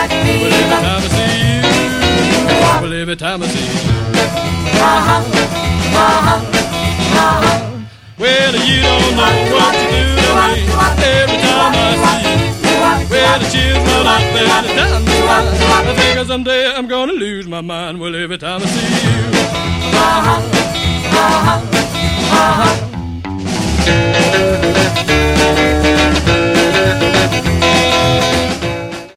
Well, every time I see you. Well, you don't know what to do to me every time I see you. Well, the chills run up and down the spine. I think someday I'm gonna lose my mind. Well, every time I see you.